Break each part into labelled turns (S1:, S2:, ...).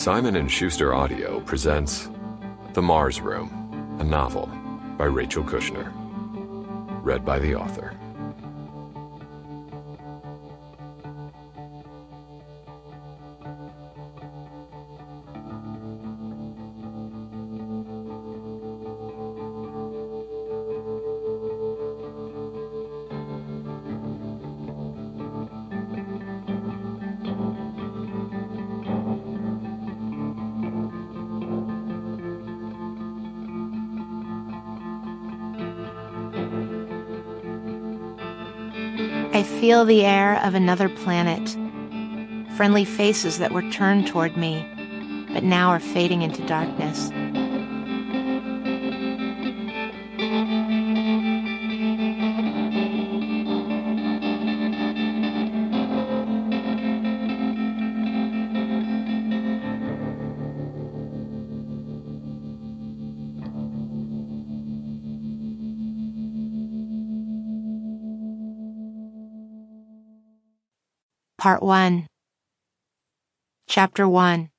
S1: Simon & Schuster Audio presents The Mars Room, a novel by Rachel Kushner. Read by the author.
S2: I feel the air of another planet, friendly faces that were turned toward me, but now are fading into darkness. Part 1. Chapter 1.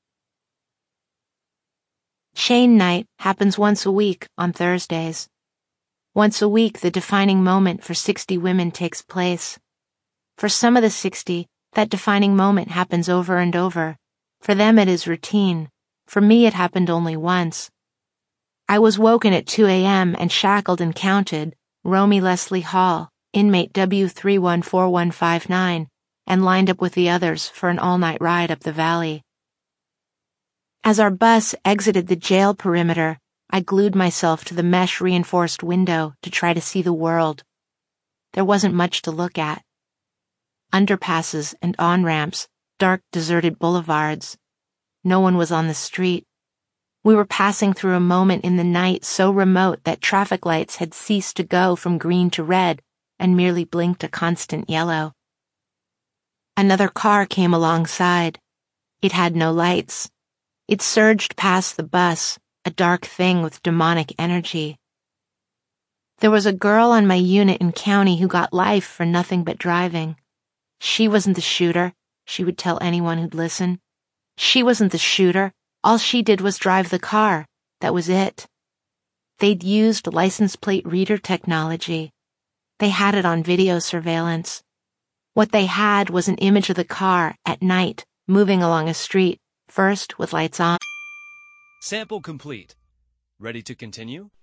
S2: Shane Night happens once a week on Thursdays. Once a week, the defining moment for 60 women takes place. For some of the 60, that defining moment happens over and over. For them, it is routine. For me, it happened only once. I was woken at 2 a.m. and shackled and counted, Romy Leslie Hall, inmate W314159, and lined up with the others for an all-night ride up the valley. As our bus exited the jail perimeter, I glued myself to the mesh-reinforced window to try to see the world. There wasn't much to look at. Underpasses and on-ramps, dark deserted boulevards. No one was on the street. We were passing through a moment in the night so remote that traffic lights had ceased to go from green to red and merely blinked a constant yellow. Another car came alongside. It had no lights. It surged past the bus, a dark thing with demonic energy. There was a girl on my unit in county who got life for nothing but driving. She wasn't the shooter, she would tell anyone who'd listen. She wasn't the shooter. All she did was drive the car. That was it. They'd used license plate reader technology. They had it on video surveillance. What they had was an image of the car at night, moving along a street, first with lights on.
S3: Sample complete. Ready to continue?